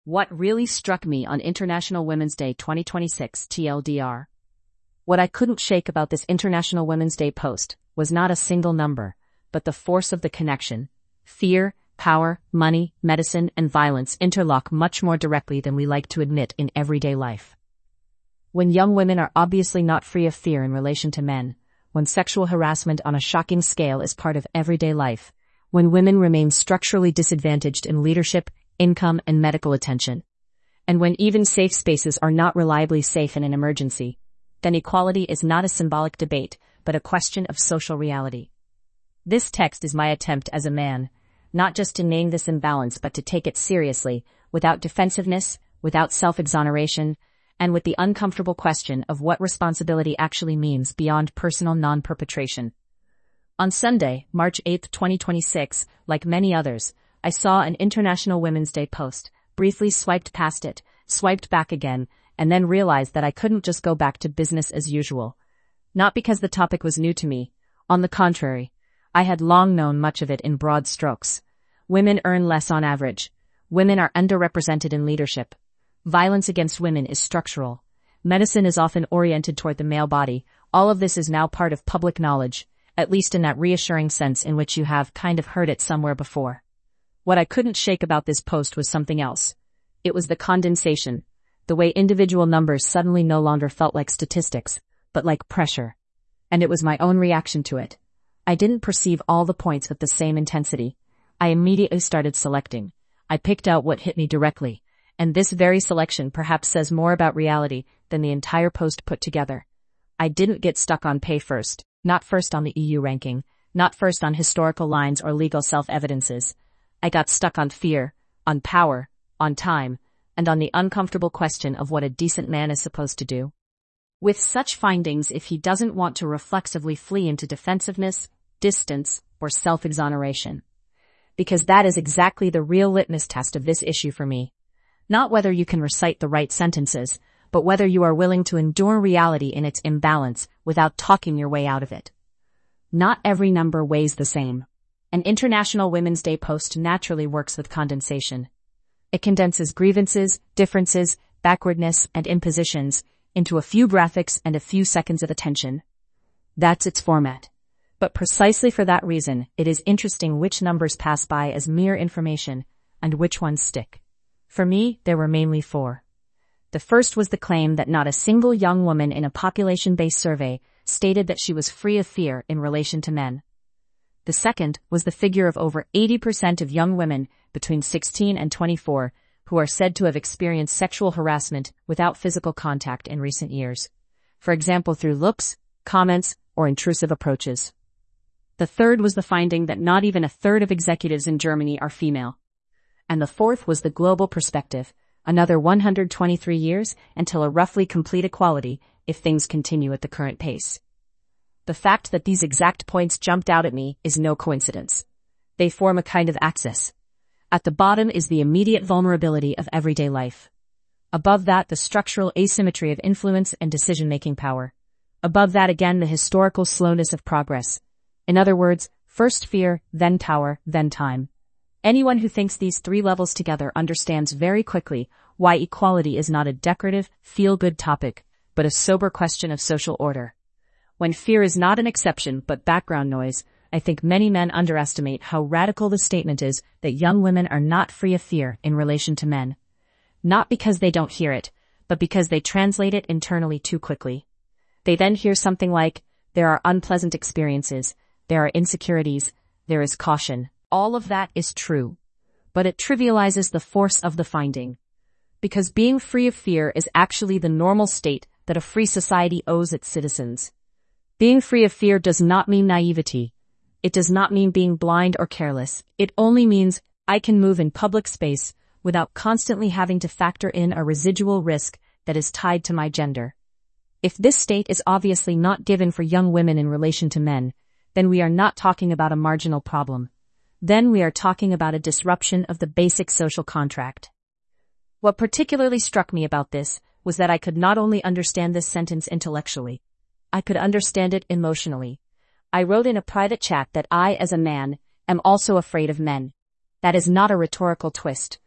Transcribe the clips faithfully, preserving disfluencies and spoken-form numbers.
What really struck me on International Women's Day twenty twenty-six T L D R. What I couldn't shake about this International Women's Day post was not a single number, but the force of the connection. Fear, power, money, medicine, and violence interlock much more directly than we like to admit in everyday life. When young women are obviously not free of fear in relation to men, when sexual harassment on a shocking scale is part of everyday life, when women remain structurally disadvantaged in leadership, income, and medical attention, and when even safe spaces are not reliably safe in an emergency, then equality is not a symbolic debate, but a question of social reality. This text is my attempt as a man, not just to name this imbalance but to take it seriously, without defensiveness, without self-exoneration, and with the uncomfortable question of what responsibility actually means beyond personal non-perpetration. On Sunday, March eighth, twenty twenty-six, like many others, I saw an International Women's Day post, briefly swiped past it, swiped back again, and then realized that I couldn't just go back to business as usual. Not because the topic was new to me. On the contrary, I had long known much of it in broad strokes. Women earn less on average. Women are underrepresented in leadership. Violence against women is structural. Medicine is often oriented toward the male body. All of this is now part of public knowledge, at least in that reassuring sense in which you have kind of heard it somewhere before. What I couldn't shake about this post was something else. It was the condensation, the way individual numbers suddenly no longer felt like statistics, but like pressure. And it was my own reaction to it. I didn't perceive all the points with the same intensity. I immediately started selecting. I picked out what hit me directly, and this very selection perhaps says more about reality than the entire post put together. I didn't get stuck on pay first, not first on the E U ranking, not first on historical lines or legal self-evidences. I got stuck on fear, on power, on time, and on the uncomfortable question of what a decent man is supposed to do with such findings if he doesn't want to reflexively flee into defensiveness, distance, or self-exoneration. Because that is exactly the real litmus test of this issue for me. Not whether you can recite the right sentences, but whether you are willing to endure reality in its imbalance without talking your way out of it. Not every number weighs the same. An International Women's Day post naturally works with condensation. It condenses grievances, differences, backwardness, and impositions into a few graphics and a few seconds of attention. That's its format. But precisely for that reason, it is interesting which numbers pass by as mere information and which ones stick. For me, there were mainly four. The first was the claim that not a single young woman in a population-based survey stated that she was free of fear in relation to men. The second was the figure of over eighty percent of young women between sixteen and twenty-four who are said to have experienced sexual harassment without physical contact in recent years. For example, through looks, comments, or intrusive approaches. The third was the finding that not even a third of executives in Germany are female. And the fourth was the global perspective, another one hundred twenty-three years until a roughly complete equality if things continue at the current pace. The fact that these exact points jumped out at me is no coincidence. They form a kind of axis. At the bottom is the immediate vulnerability of everyday life. Above that, the structural asymmetry of influence and decision-making power. Above that again, the historical slowness of progress. In other words, first fear, then power, then time. Anyone who thinks these three levels together understands very quickly why equality is not a decorative, feel-good topic, but a sober question of social order. When fear is not an exception but background noise, I think many men underestimate how radical the statement is that young women are not free of fear in relation to men. Not because they don't hear it, but because they translate it internally too quickly. They then hear something like, there are unpleasant experiences, there are insecurities, there is caution. All of that is true. But it trivializes the force of the finding. Because being free of fear is actually the normal state that a free society owes its citizens. Being free of fear does not mean naivety. It does not mean being blind or careless. It only means I can move in public space without constantly having to factor in a residual risk that is tied to my gender. If this state is obviously not given for young women in relation to men, then we are not talking about a marginal problem. Then we are talking about a disruption of the basic social contract. What particularly struck me about this was that I could not only understand this sentence intellectually, I could understand it emotionally. I wrote in a private chat that I, as a man, am also afraid of men. That is not a rhetorical twist.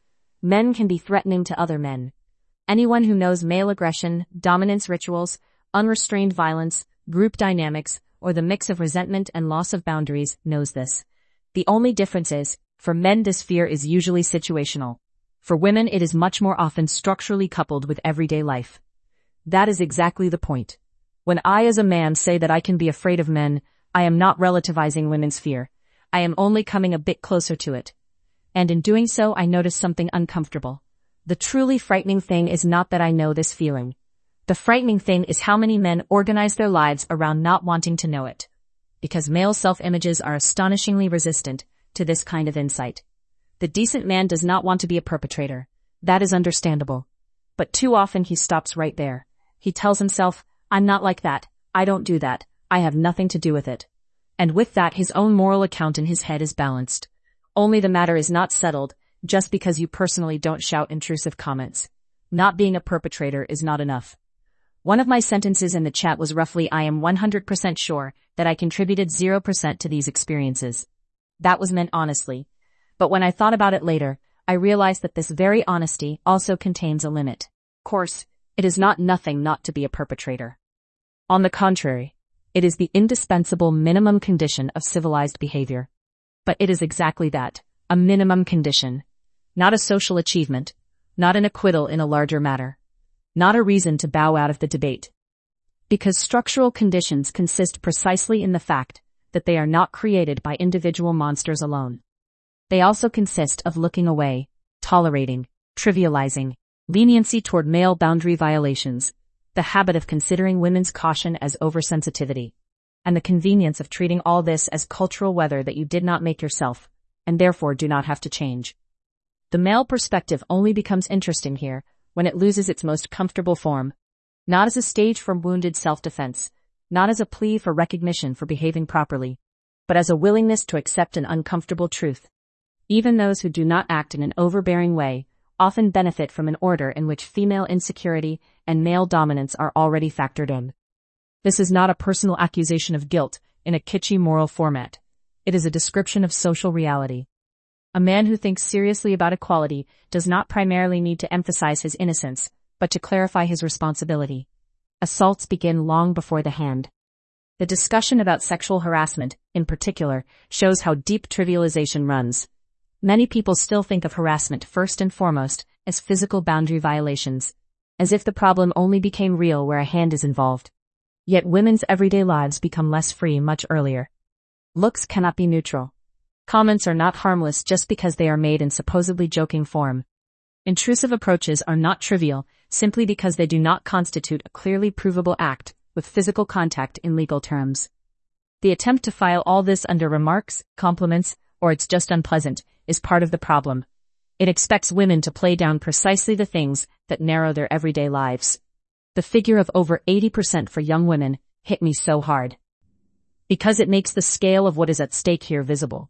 Men can be threatening to other men. Anyone who knows male aggression, dominance rituals, unrestrained violence, group dynamics, or the mix of resentment and loss of boundaries knows this. The only difference is, for men this fear is usually situational. For women it is much more often structurally coupled with everyday life. That is exactly the point. When I as a man say that I can be afraid of men, I am not relativizing women's fear. I am only coming a bit closer to it. And in doing so I notice something uncomfortable. The truly frightening thing is not that I know this feeling. The frightening thing is how many men organize their lives around not wanting to know it. Because male self-images are astonishingly resistant to this kind of insight. The decent man does not want to be a perpetrator. That is understandable. But too often he stops right there. He tells himself, I'm not like that. I don't do that. I have nothing to do with it. And with that his own moral account in his head is balanced. Only the matter is not settled just because you personally don't shout intrusive comments. Not being a perpetrator is not enough. One of my sentences in the chat was roughly I am one hundred percent sure that I contributed zero percent to these experiences. That was meant honestly. But when I thought about it later, I realized that this very honesty also contains a limit. Of course, it is not nothing not to be a perpetrator. On the contrary, it is the indispensable minimum condition of civilized behavior. But it is exactly that, a minimum condition. Not a social achievement, not an acquittal in a larger matter. Not a reason to bow out of the debate. Because structural conditions consist precisely in the fact that they are not created by individual monsters alone. They also consist of looking away, tolerating, trivializing, leniency toward male boundary violations, the habit of considering women's caution as oversensitivity, and the convenience of treating all this as cultural weather that you did not make yourself, and therefore do not have to change. The male perspective only becomes interesting here when it loses its most comfortable form, not as a stage for wounded self-defense, not as a plea for recognition for behaving properly, but as a willingness to accept an uncomfortable truth. Even those who do not act in an overbearing way often benefit from an order in which female insecurity and male dominance are already factored in. This is not a personal accusation of guilt in a kitschy moral format. It is a description of social reality. A man who thinks seriously about equality does not primarily need to emphasize his innocence, but to clarify his responsibility. Assaults begin long before the hand. The discussion about sexual harassment, in particular, shows how deep trivialization runs. Many people still think of harassment first and foremost as physical boundary violations, as if the problem only became real where a hand is involved. Yet women's everyday lives become less free much earlier. Looks cannot be neutral. Comments are not harmless just because they are made in supposedly joking form. Intrusive approaches are not trivial simply because they do not constitute a clearly provable act with physical contact in legal terms. The attempt to file all this under remarks, compliments, or it's just unpleasant is part of the problem. It expects women to play down precisely the things that narrow their everyday lives. The figure of over eighty percent for young women hit me so hard. Because it makes the scale of what is at stake here visible.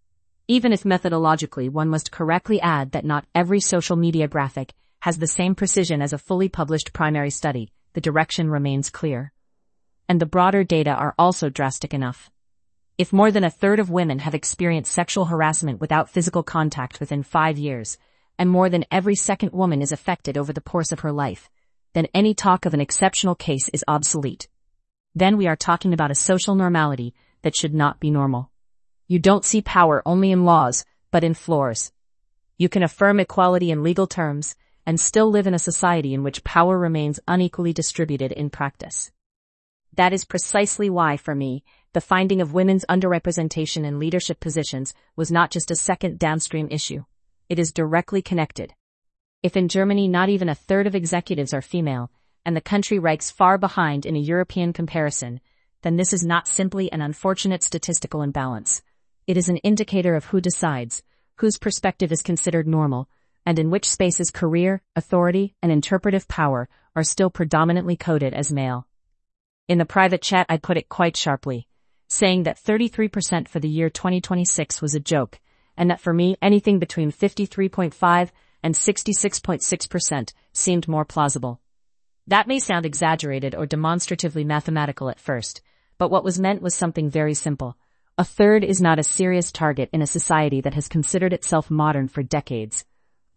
Even if methodologically one must correctly add that not every social media graphic has the same precision as a fully published primary study, the direction remains clear. And the broader data are also drastic enough. If more than a third of women have experienced sexual harassment without physical contact within five years, and more than every second woman is affected over the course of her life, then any talk of an exceptional case is obsolete. Then we are talking about a social normality that should not be normal. You don't see power only in laws, but in floors. You can affirm equality in legal terms, and still live in a society in which power remains unequally distributed in practice. That is precisely why, for me, the finding of women's underrepresentation in leadership positions was not just a second downstream issue. It is directly connected. If in Germany not even a third of executives are female, and the country ranks far behind in a European comparison, then this is not simply an unfortunate statistical imbalance. It is an indicator of who decides, whose perspective is considered normal, and in which spaces career, authority, and interpretive power are still predominantly coded as male. In the private chat I put it quite sharply, saying that thirty-three percent for the year twenty twenty-six was a joke, and that for me anything between fifty-three point five and sixty-six point six percent seemed more plausible. That may sound exaggerated or demonstratively mathematical at first, but what was meant was something very simple. A third is not a serious target in a society that has considered itself modern for decades.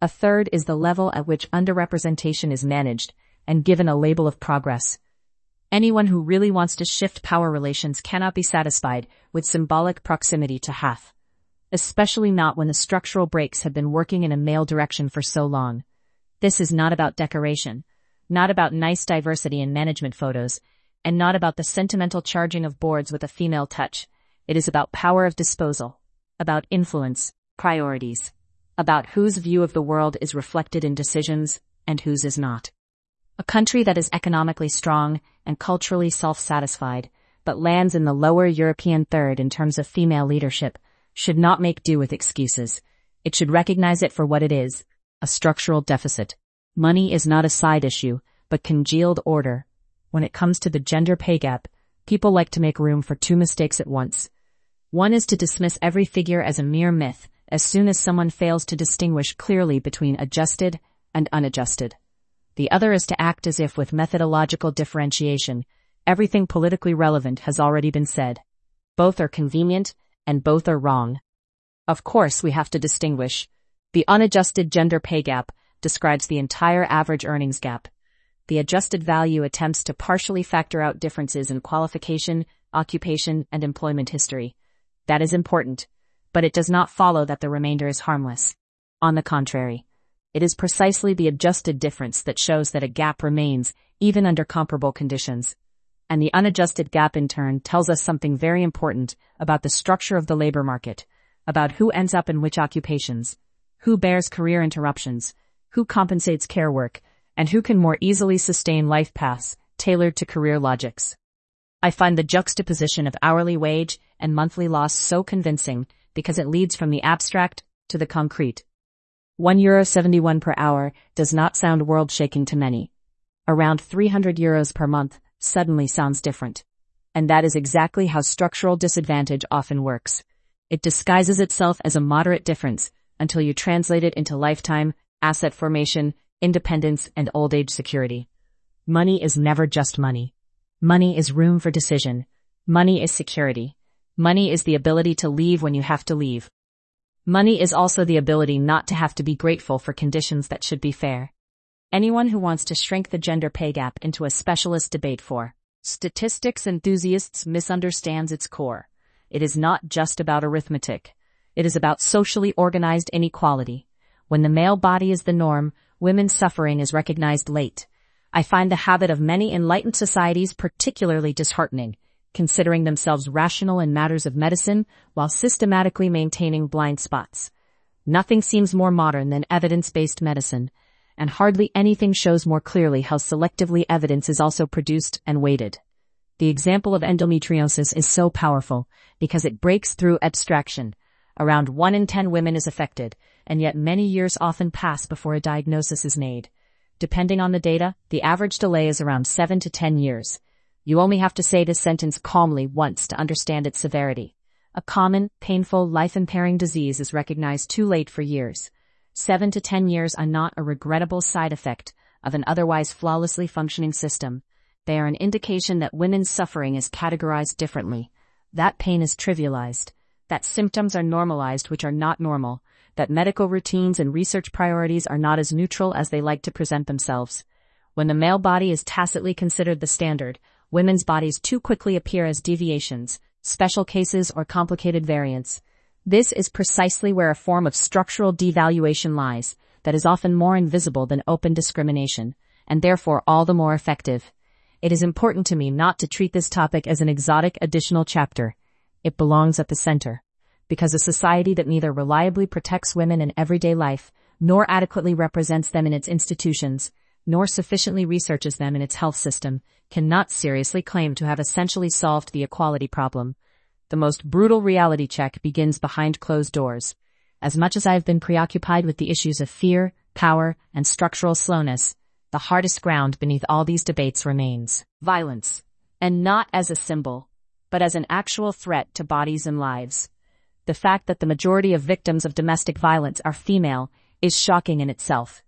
A third is the level at which underrepresentation is managed and given a label of progress. Anyone who really wants to shift power relations cannot be satisfied with symbolic proximity to half, especially not when the structural brakes have been working in a male direction for so long. This is not about decoration, not about nice diversity in management photos, and not about the sentimental charging of boards with a female touch. It is about power of disposal, about influence, priorities, about whose view of the world is reflected in decisions and whose is not. A country that is economically strong and culturally self-satisfied, but lands in the lower European third in terms of female leadership, should not make do with excuses. It should recognize it for what it is, a structural deficit. Money is not a side issue, but congealed order. When it comes to the gender pay gap, people like to make room for two mistakes at once. One is to dismiss every figure as a mere myth as soon as someone fails to distinguish clearly between adjusted and unadjusted. The other is to act as if with methodological differentiation, everything politically relevant has already been said. Both are convenient, and both are wrong. Of course, we have to distinguish. The unadjusted gender pay gap describes the entire average earnings gap. The adjusted value attempts to partially factor out differences in qualification, occupation, and employment history. That is important, but it does not follow that the remainder is harmless. On the contrary, it is precisely the adjusted difference that shows that a gap remains, even under comparable conditions. And the unadjusted gap in turn tells us something very important about the structure of the labor market, about who ends up in which occupations, who bears career interruptions, who compensates care work, and who can more easily sustain life paths tailored to career logics. I find the juxtaposition of hourly wage and monthly loss so convincing because it leads from the abstract to the concrete. one euro seventy-one per hour does not sound world-shaking to many. Around three hundred euros per month suddenly sounds different. And that is exactly how structural disadvantage often works. It disguises itself as a moderate difference until you translate it into lifetime, asset formation, independence, and old age security. Money is never just money. Money is room for decision. Money is security. Money is the ability to leave when you have to leave. Money is also the ability not to have to be grateful for conditions that should be fair. Anyone who wants to shrink the gender pay gap into a specialist debate for statistics enthusiasts misunderstands its core. It is not just about arithmetic. It is about socially organized inequality. When the male body is the norm, women's suffering is recognized late. I find the habit of many enlightened societies particularly disheartening, considering themselves rational in matters of medicine while systematically maintaining blind spots. Nothing seems more modern than evidence-based medicine, and hardly anything shows more clearly how selectively evidence is also produced and weighted. The example of endometriosis is so powerful because it breaks through abstraction. Around one in ten women is affected, and yet many years often pass before a diagnosis is made. Depending on the data, the average delay is around seven to ten years. You only have to say this sentence calmly once to understand its severity. A common, painful, life-impairing disease is recognized too late for years. Seven to ten years are not a regrettable side effect of an otherwise flawlessly functioning system. They are an indication that women's suffering is categorized differently, that pain is trivialized, that symptoms are normalized which are not normal, that medical routines and research priorities are not as neutral as they like to present themselves. When the male body is tacitly considered the standard, women's bodies too quickly appear as deviations, special cases, or complicated variants. This is precisely where a form of structural devaluation lies, that is often more invisible than open discrimination, and therefore all the more effective. It is important to me not to treat this topic as an exotic additional chapter. It belongs at the center. Because a society that neither reliably protects women in everyday life, nor adequately represents them in its institutions, nor sufficiently researches them in its health system, cannot seriously claim to have essentially solved the equality problem. The most brutal reality check begins behind closed doors. As much as I have been preoccupied with the issues of fear, power, and structural slowness, the hardest ground beneath all these debates remains violence, and not as a symbol, but as an actual threat to bodies and lives. The fact that the majority of victims of domestic violence are female is shocking in itself.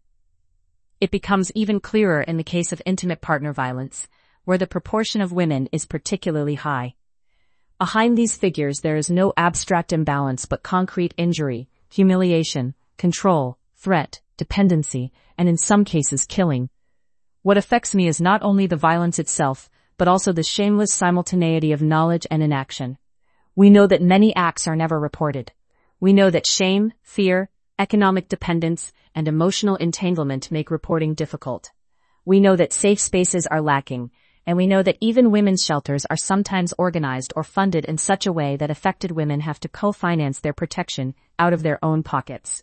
It becomes even clearer in the case of intimate partner violence, where the proportion of women is particularly high. Behind these figures there is no abstract imbalance but concrete injury, humiliation, control, threat, dependency, and in some cases killing. What affects me is not only the violence itself, but also the shameless simultaneity of knowledge and inaction. We know that many acts are never reported. We know that shame, fear, economic dependence, and emotional entanglement make reporting difficult. We know that safe spaces are lacking, and we know that even women's shelters are sometimes organized or funded in such a way that affected women have to co-finance their protection out of their own pockets.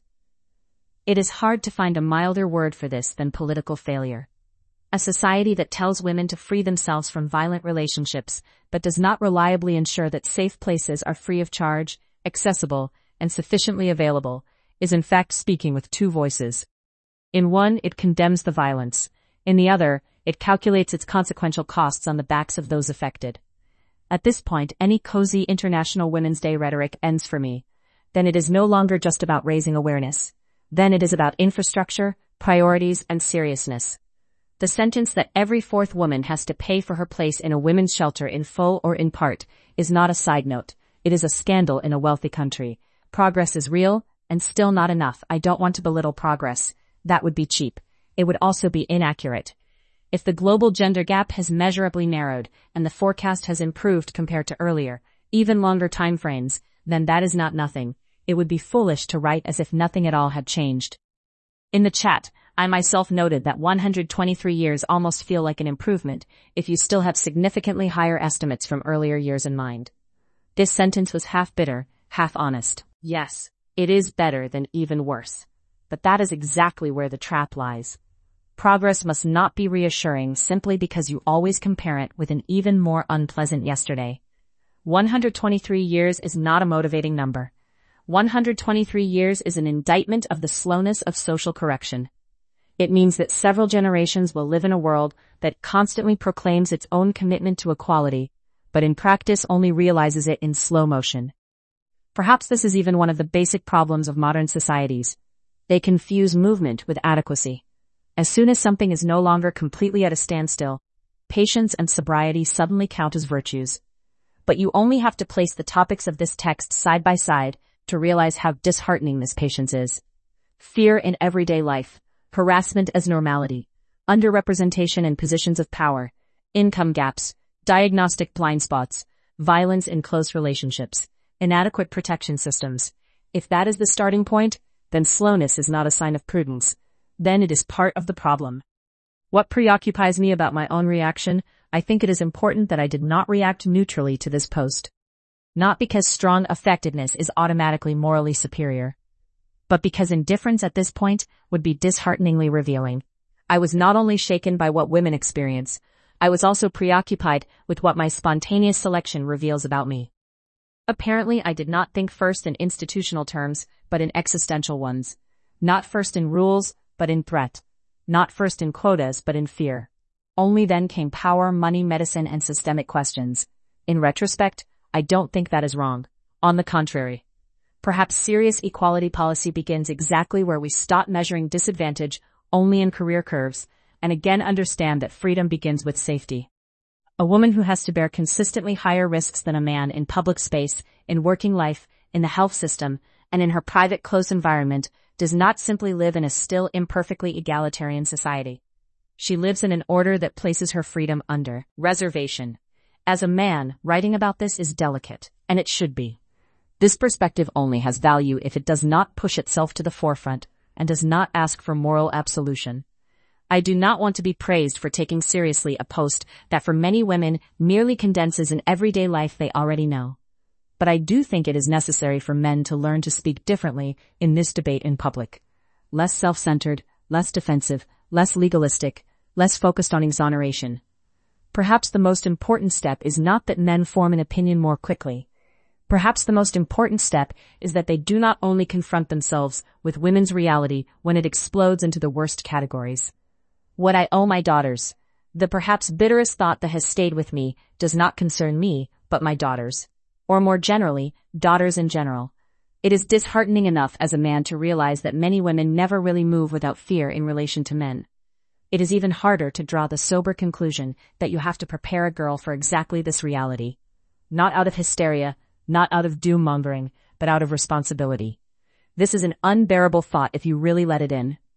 It is hard to find a milder word for this than political failure. A society that tells women to free themselves from violent relationships, but does not reliably ensure that safe places are free of charge, accessible, and sufficiently available, is in fact speaking with two voices. In one, it condemns the violence. In the other, it calculates its consequential costs on the backs of those affected. At this point, any cozy International Women's Day rhetoric ends for me. Then it is no longer just about raising awareness. Then it is about infrastructure, priorities, and seriousness. The sentence that every fourth woman has to pay for her place in a women's shelter in full or in part is not a side note. It is a scandal in a wealthy country. Progress is real, and still not enough. I don't want to belittle progress. That would be cheap. It would also be inaccurate. If the global gender gap has measurably narrowed, and the forecast has improved compared to earlier, even longer timeframes, then that is not nothing. It would be foolish to write as if nothing at all had changed. In the chat, I myself noted that one hundred twenty-three years almost feel like an improvement if you still have significantly higher estimates from earlier years in mind. This sentence was half bitter, half honest. Yes, it is better than even worse. But that is exactly where the trap lies. Progress must not be reassuring simply because you always compare it with an even more unpleasant yesterday. one hundred twenty-three years is not a motivating number. one hundred twenty-three years is an indictment of the slowness of social correction. It means that several generations will live in a world that constantly proclaims its own commitment to equality, but in practice only realizes it in slow motion. Perhaps this is even one of the basic problems of modern societies. They confuse movement with adequacy. As soon as something is no longer completely at a standstill, patience and sobriety suddenly count as virtues. But you only have to place the topics of this text side by side to realize how disheartening this patience is. Fear in everyday life, harassment as normality, underrepresentation in positions of power, income gaps, diagnostic blind spots, violence in close relationships, inadequate protection systems. If that is the starting point, then slowness is not a sign of prudence. Then it is part of the problem. What preoccupies me about my own reaction, I think it is important that I did not react neutrally to this post. Not because strong effectiveness is automatically morally superior, but because indifference at this point would be dishearteningly revealing. I was not only shaken by what women experience, I was also preoccupied with what my spontaneous selection reveals about me. Apparently, I did not think first in institutional terms, but in existential ones. Not first in rules, but in threat. Not first in quotas, but in fear. Only then came power, money, medicine, and systemic questions. In retrospect, I don't think that is wrong. On the contrary. Perhaps serious equality policy begins exactly where we stop measuring disadvantage only in career curves, and again understand that freedom begins with safety. A woman who has to bear consistently higher risks than a man in public space, in working life, in the health system, and in her private close environment does not simply live in a still imperfectly egalitarian society. She lives in an order that places her freedom under reservation. As a man, writing about this is delicate, and it should be. This perspective only has value if it does not push itself to the forefront and does not ask for moral absolution. I do not want to be praised for taking seriously a post that for many women merely condenses an everyday life they already know. But I do think it is necessary for men to learn to speak differently in this debate in public. Less self-centered, less defensive, less legalistic, less focused on exoneration. Perhaps the most important step is not that men form an opinion more quickly. Perhaps the most important step is that they do not only confront themselves with women's reality when it explodes into the worst categories. What I owe my daughters, the perhaps bitterest thought that has stayed with me, does not concern me, but my daughters. Or more generally, daughters in general. It is disheartening enough as a man to realize that many women never really move without fear in relation to men. It is even harder to draw the sober conclusion that you have to prepare a girl for exactly this reality. Not out of hysteria, not out of doom-mongering, but out of responsibility. This is an unbearable thought if you really let it in.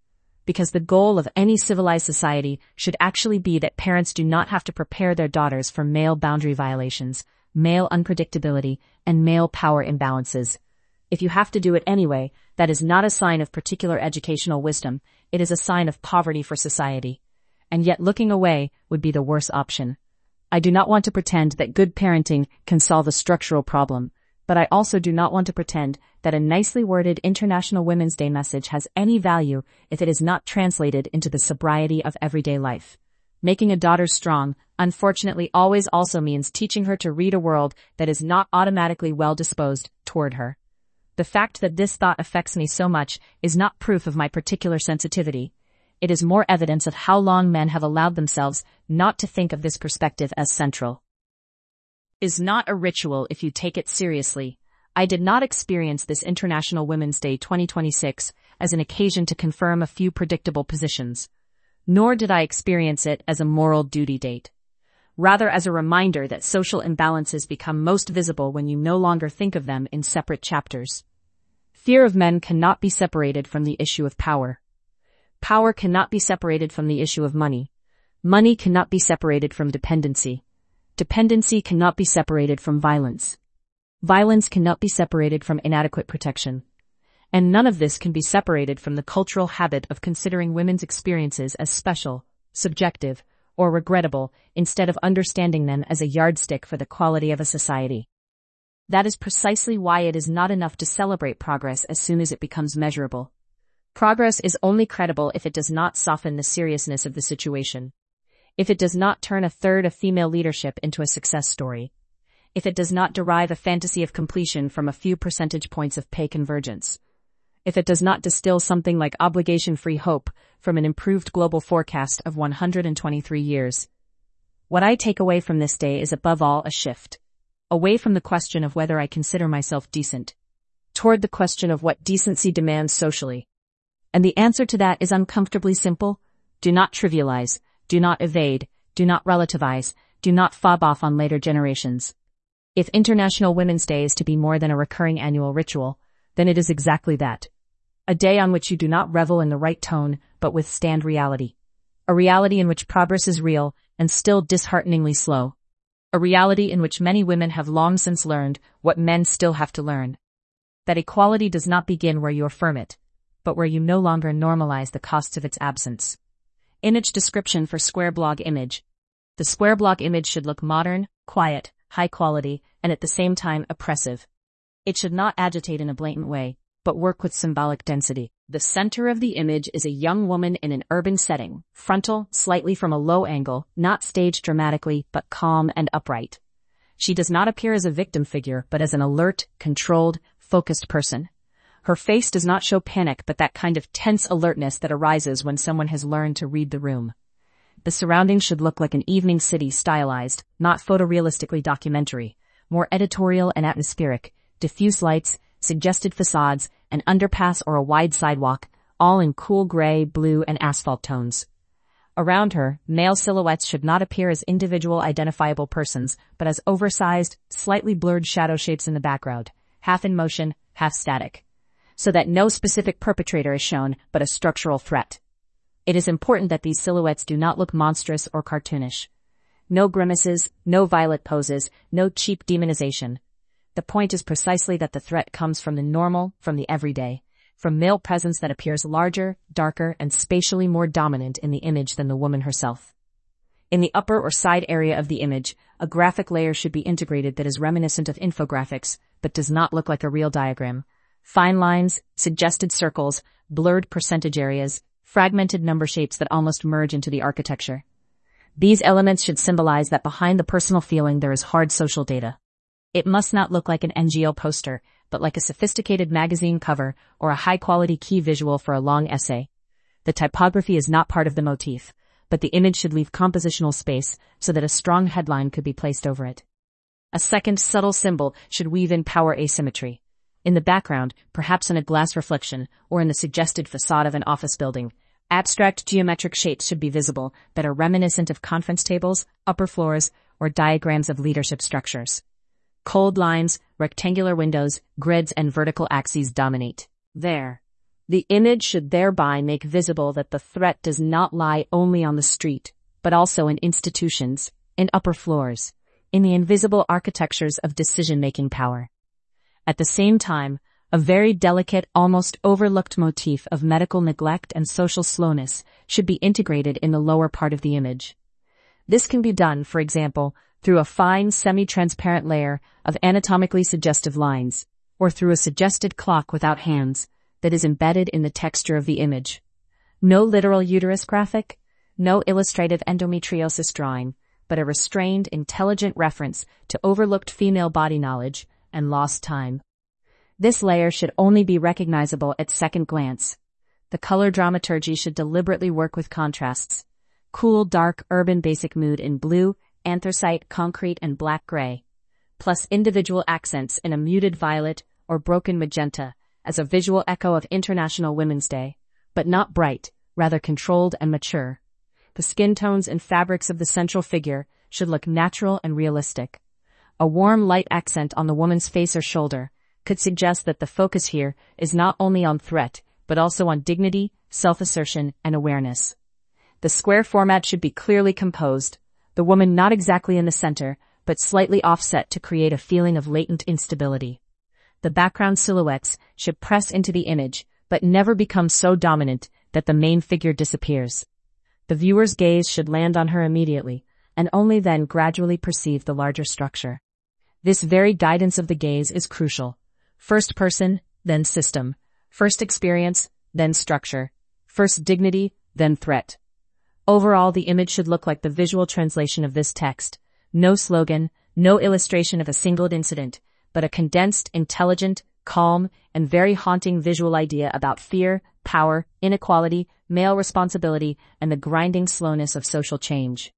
because the goal of any civilized society should actually be that parents do not have to prepare their daughters for male boundary violations, male unpredictability, and male power imbalances. If you have to do it anyway, that is not a sign of particular educational wisdom, it is a sign of poverty for society. And yet looking away would be the worst option. I do not want to pretend that good parenting can solve a structural problem, but I also do not want to pretend that a nicely worded International Women's Day message has any value if it is not translated into the sobriety of everyday life. Making a daughter strong, unfortunately, always also means teaching her to read a world that is not automatically well-disposed toward her. The fact that this thought affects me so much is not proof of my particular sensitivity. It is more evidence of how long men have allowed themselves not to think of this perspective as central. Is not a ritual if you take it seriously. I did not experience this International Women's Day twenty twenty-six as an occasion to confirm a few predictable positions. Nor did I experience it as a moral duty date. Rather as a reminder that social imbalances become most visible when you no longer think of them in separate chapters. Fear of men cannot be separated from the issue of power. Power cannot be separated from the issue of money. Money cannot be separated from dependency. Dependency cannot be separated from violence. Violence cannot be separated from inadequate protection. And none of this can be separated from the cultural habit of considering women's experiences as special, subjective, or regrettable, instead of understanding them as a yardstick for the quality of a society. That is precisely why it is not enough to celebrate progress as soon as it becomes measurable. Progress is only credible if it does not soften the seriousness of the situation. If it does not turn a third of female leadership into a success story. If it does not derive a fantasy of completion from a few percentage points of pay convergence. If it does not distill something like obligation-free hope from an improved global forecast of one hundred twenty-three years. What I take away from this day is above all a shift. Away from the question of whether I consider myself decent. Toward the question of what decency demands socially. And the answer to that is uncomfortably simple. Do not trivialize. Do not evade, do not relativize, do not fob off on later generations. If International Women's Day is to be more than a recurring annual ritual, then it is exactly that. A day on which you do not revel in the right tone, but withstand reality. A reality in which progress is real and still dishearteningly slow. A reality in which many women have long since learned what men still have to learn. That equality does not begin where you affirm it, but where you no longer normalize the costs of its absence. Image description for Square Blog image. The Square Blog image should look modern, quiet, high quality, and at the same time oppressive. It should not agitate in a blatant way, but work with symbolic density. The center of the image is a young woman in an urban setting, frontal, slightly from a low angle, not staged dramatically, but calm and upright. She does not appear as a victim figure, but as an alert, controlled, focused person. Her face does not show panic, but that kind of tense alertness that arises when someone has learned to read the room. The surroundings should look like an evening city stylized, not photorealistically documentary, more editorial and atmospheric, diffuse lights, suggested facades, an underpass or a wide sidewalk, all in cool gray, blue, and asphalt tones. Around her, male silhouettes should not appear as individual identifiable persons, but as oversized, slightly blurred shadow shapes in the background, half in motion, half static. So that no specific perpetrator is shown, but a structural threat. It is important that these silhouettes do not look monstrous or cartoonish. No grimaces, no violent poses, no cheap demonization. The point is precisely that the threat comes from the normal, from the everyday, from male presence that appears larger, darker, and spatially more dominant in the image than the woman herself. In the upper or side area of the image, a graphic layer should be integrated that is reminiscent of infographics, but does not look like a real diagram. Fine lines, suggested circles, blurred percentage areas, fragmented number shapes that almost merge into the architecture. These elements should symbolize that behind the personal feeling there is hard social data. It must not look like an N G O poster, but like a sophisticated magazine cover or a high-quality key visual for a long essay. The typography is not part of the motif, but the image should leave compositional space so that a strong headline could be placed over it. A second subtle symbol should weave in power asymmetry. In the background, perhaps in a glass reflection, or in the suggested facade of an office building, abstract geometric shapes should be visible that are reminiscent of conference tables, upper floors, or diagrams of leadership structures. Cold lines, rectangular windows, grids, and vertical axes dominate. There. The image should thereby make visible that the threat does not lie only on the street, but also in institutions, in upper floors, in the invisible architectures of decision-making power. At the same time, a very delicate, almost overlooked motif of medical neglect and social slowness should be integrated in the lower part of the image. This can be done, for example, through a fine semi-transparent layer of anatomically suggestive lines, or through a suggested clock without hands that is embedded in the texture of the image. No literal uterus graphic, no illustrative endometriosis drawing, but a restrained, intelligent reference to overlooked female body knowledge and lost time. This layer should only be recognizable at second glance. The color dramaturgy should deliberately work with contrasts. Cool, dark, urban basic mood in blue, anthracite, concrete, and black gray, plus individual accents in a muted violet or broken magenta as a visual echo of International Women's Day, but not bright, rather controlled and mature. The skin tones and fabrics of the central figure should look natural and realistic. A warm light accent on the woman's face or shoulder could suggest that the focus here is not only on threat, but also on dignity, self-assertion, and awareness. The square format should be clearly composed, the woman not exactly in the center, but slightly offset to create a feeling of latent instability. The background silhouettes should press into the image, but never become so dominant that the main figure disappears. The viewer's gaze should land on her immediately, and only then gradually perceive the larger structure. This very guidance of the gaze is crucial. First person, then system. First experience, then structure. First dignity, then threat. Overall, the image should look like the visual translation of this text. No slogan, no illustration of a single incident, but a condensed, intelligent, calm, and very haunting visual idea about fear, power, inequality, male responsibility, and the grinding slowness of social change.